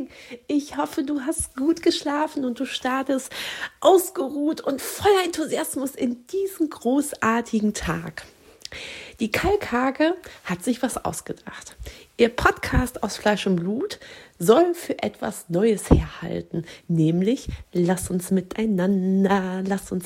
Ich hoffe, du hast gut geschlafen und du startest ausgeruht und voller Enthusiasmus in diesen großartigen Tag. Die Kalkhake hat sich was ausgedacht. Ihr Podcast aus Fleisch und Blut soll für etwas Neues herhalten, nämlich lass uns miteinander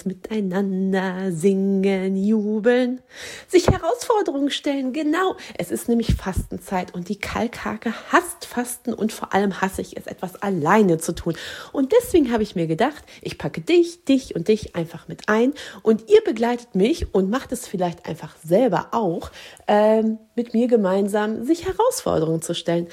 singen, jubeln, sich Herausforderungen stellen. Genau, es ist nämlich Fastenzeit und die Kalkhake hasst Fasten und vor allem hasse ich es, etwas alleine zu tun. Und deswegen habe ich mir gedacht, ich packe dich und dich einfach mit ein und ihr begleitet mich und macht es vielleicht einfach selber auch, mit mir gemeinsam sich Herausforderungen zu stellen.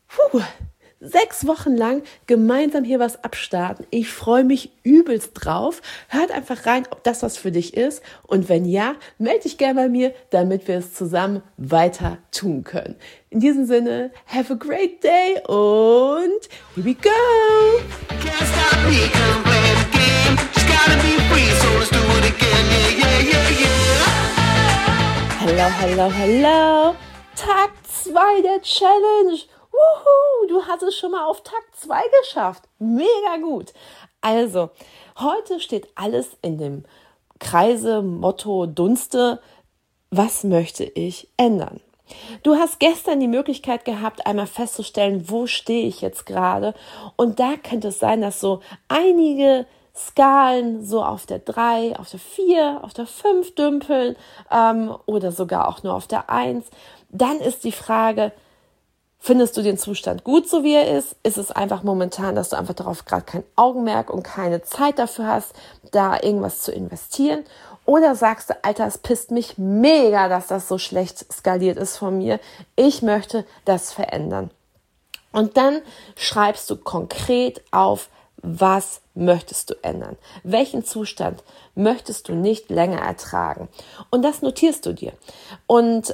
6 Wochen lang gemeinsam hier was abstarten. Ich freue mich übelst drauf. Hört einfach rein, ob das was für dich ist. Und wenn ja, melde dich gerne bei mir, damit wir es zusammen weiter tun können. In diesem Sinne, have a great day und here we go! Hello. Tag 2 der Challenge. Du hast es schon mal auf Tag 2 geschafft. Mega gut. Also, heute steht alles in dem Kreise, Motto, Dunste. Was möchte ich ändern? Du hast gestern die Möglichkeit gehabt, einmal festzustellen, wo stehe ich jetzt gerade. Und da könnte es sein, dass so einige Skalen so auf der 3, auf der 4, auf der 5 dümpeln oder sogar auch nur auf der 1. Dann ist die Frage, findest du den Zustand gut, so wie er ist? Ist es einfach momentan, dass du einfach darauf gerade kein Augenmerk und keine Zeit dafür hast, da irgendwas zu investieren? Oder sagst du, Alter, es pisst mich mega, dass das so schlecht skaliert ist von mir. Ich möchte das verändern. Und dann schreibst du konkret auf, was möchtest du ändern? Welchen Zustand möchtest du nicht länger ertragen? Und das notierst du dir. Und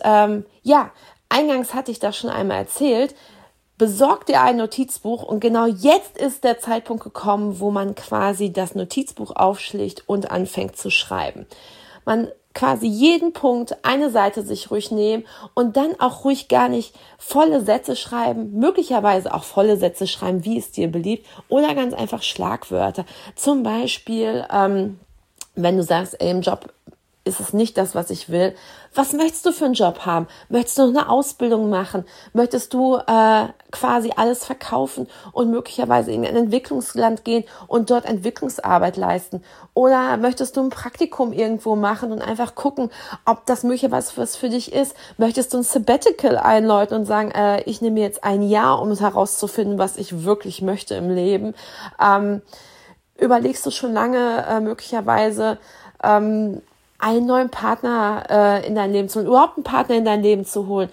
eingangs hatte ich das schon einmal erzählt. Besorg dir ein Notizbuch und genau jetzt ist der Zeitpunkt gekommen, wo man quasi das Notizbuch aufschlägt und anfängt zu schreiben. Man quasi jeden Punkt eine Seite sich ruhig nehmen und dann auch ruhig gar nicht volle Sätze schreiben, möglicherweise auch volle Sätze schreiben, wie es dir beliebt, oder ganz einfach Schlagwörter. Zum Beispiel, wenn du sagst, im Job ist es nicht das, was ich will. Was möchtest du für einen Job haben? Möchtest du noch eine Ausbildung machen? Möchtest du quasi alles verkaufen und möglicherweise in ein Entwicklungsland gehen und dort Entwicklungsarbeit leisten? Oder möchtest du ein Praktikum irgendwo machen und einfach gucken, ob das möglicherweise was für dich ist? Möchtest du ein Sabbatical einläuten und sagen, ich nehme jetzt ein Jahr, um herauszufinden, was ich wirklich möchte im Leben? Überlegst du schon lange möglicherweise, einen neuen Partner in dein Leben zu holen, überhaupt einen Partner in dein Leben zu holen,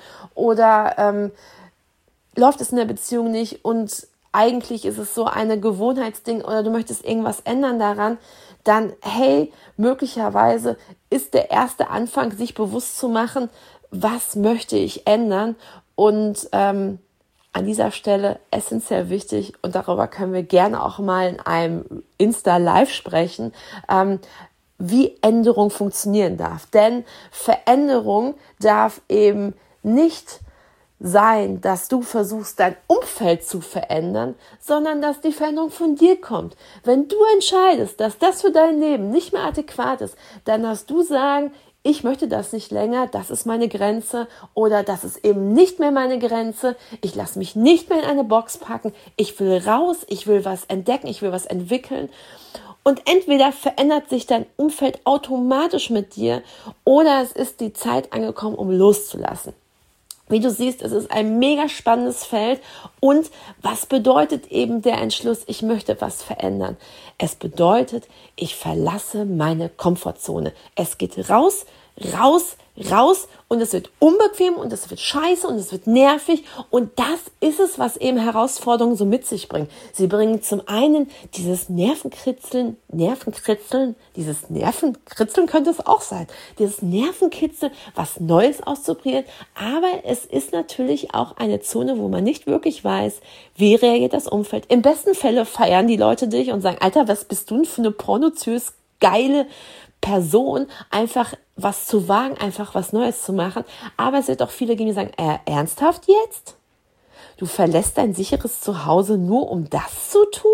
oder läuft es in der Beziehung nicht und eigentlich ist es so eine Gewohnheitsding oder du möchtest irgendwas ändern daran, dann möglicherweise ist der erste Anfang, sich bewusst zu machen, was möchte ich ändern, und an dieser Stelle essentiell wichtig, und darüber können wir gerne auch mal in einem Insta-Live sprechen, wie Änderung funktionieren darf. Denn Veränderung darf eben nicht sein, dass du versuchst, dein Umfeld zu verändern, sondern dass die Veränderung von dir kommt. Wenn du entscheidest, dass das für dein Leben nicht mehr adäquat ist, dann darfst du sagen, ich möchte das nicht länger, das ist meine Grenze, oder das ist eben nicht mehr meine Grenze, ich lasse mich nicht mehr in eine Box packen, ich will raus, ich will was entdecken, ich will was entwickeln. Und entweder verändert sich dein Umfeld automatisch mit dir, oder es ist die Zeit angekommen, um loszulassen. Wie du siehst, es ist ein mega spannendes Feld. Und was bedeutet eben der Entschluss, ich möchte was verändern? Es bedeutet, ich verlasse meine Komfortzone. Es geht raus, und es wird unbequem und es wird scheiße und es wird nervig, und das ist es, was eben Herausforderungen so mit sich bringen. Sie bringen zum einen dieses Nervenkritzeln könnte es auch sein, dieses Nervenkitzeln, was Neues auszuprobieren, aber es ist natürlich auch eine Zone, wo man nicht wirklich weiß, wie reagiert das Umfeld. Im besten Falle feiern die Leute dich und sagen, Alter, was bist du denn für eine pornoziös geile Person, einfach was zu wagen, einfach was Neues zu machen. Aber es wird auch viele geben, die sagen, ernsthaft jetzt? Du verlässt dein sicheres Zuhause nur, um das zu tun?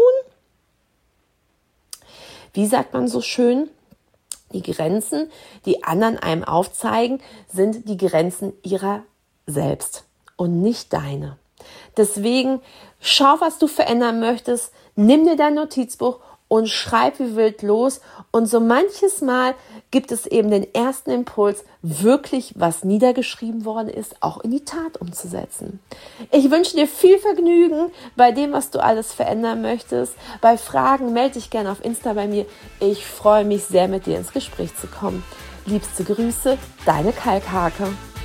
Wie sagt man so schön? Die Grenzen, die anderen einem aufzeigen, sind die Grenzen ihrer selbst und nicht deine. Deswegen schau, was du verändern möchtest, nimm dir dein Notizbuch und schreib wie wild los. Und so manches Mal gibt es eben den ersten Impuls, wirklich, was niedergeschrieben worden ist, auch in die Tat umzusetzen. Ich wünsche dir viel Vergnügen bei dem, was du alles verändern möchtest. Bei Fragen melde dich gerne auf Insta bei mir. Ich freue mich sehr, mit dir ins Gespräch zu kommen. Liebste Grüße, deine Kalkhake.